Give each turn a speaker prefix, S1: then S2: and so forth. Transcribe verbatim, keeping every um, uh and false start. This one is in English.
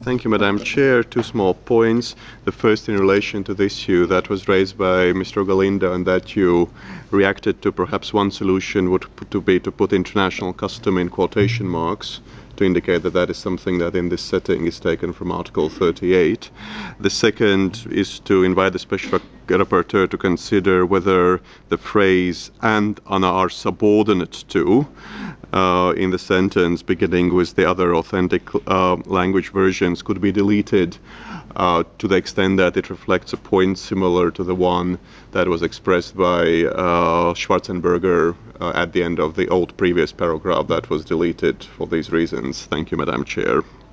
S1: Thank you, Madam Chair. Two small points. The first in relation to the issue that was raised by Mister Galindo, and that you reacted to. Perhaps one solution would to be to put international custom in quotation marks to indicate that that is something that in this setting is taken from Article thirty-eight. The second is to invite the Special Rapporteur to consider whether the phrase "and are subordinate to" uh, in the sentence beginning with the other authentic uh, language versions could be deleted uh, to the extent that it reflects a point similar to the one that was expressed by uh, Schwarzenberger uh, at the end of the old previous paragraph that was deleted for these reasons. Thank you, Madam Chair.